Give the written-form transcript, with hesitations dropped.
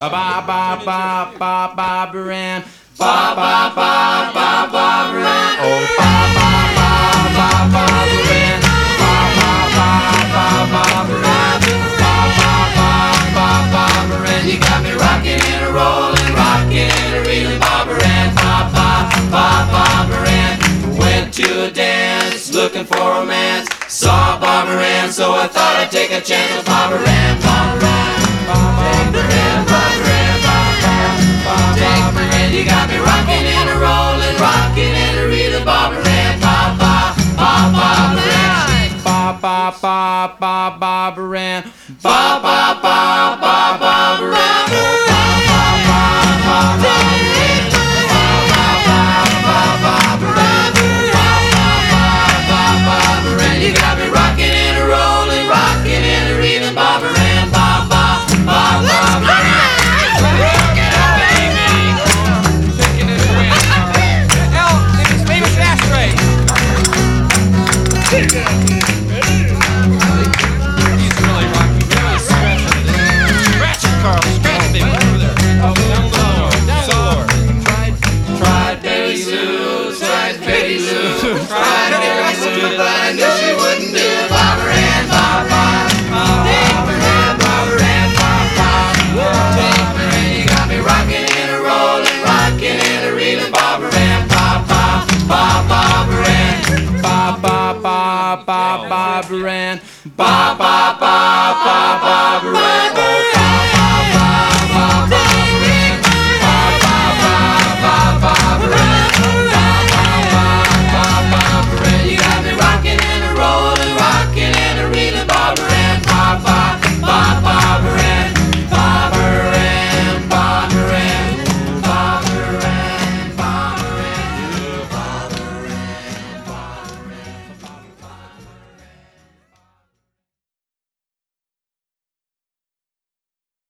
Ba ba ba ba ba Barbara Ann. Ba ba ba ba Barbara Ann. Oh ba ba ba ba Barbara Ann. Ba ba ba ba Barbara Ann. Ba ba ba ba Barbara Ann. You got me rocking and a rolling, rocking and a reeling, Barbara Ann. Ba ba ba Barbara Ann. Went to a dance, looking for romance. Saw Barbara Ann, so I thought I'd take a chance with Barbara Ann. Barbara Ann. Barbara Ann. Barbara Ann. Barbara Ann. You got me rocking and a rolling, rocking and a reeling, Barbara Ann. Ba ba ba Barbara Ann. Ba ba ba ba Barbara Ann. Ba ba ba ba Barbara Ann. Ba ba ba ba Barbara Ann. Ba ba ba ba Barbara Ann. Ba ba ba Barbara Ann. You got me rocking and a rolling, rocking and a reeling, Barbara Ann. Ba ba ba Barbara Ann. Barbara Ann. Ba ba ba ba Barbara Ann.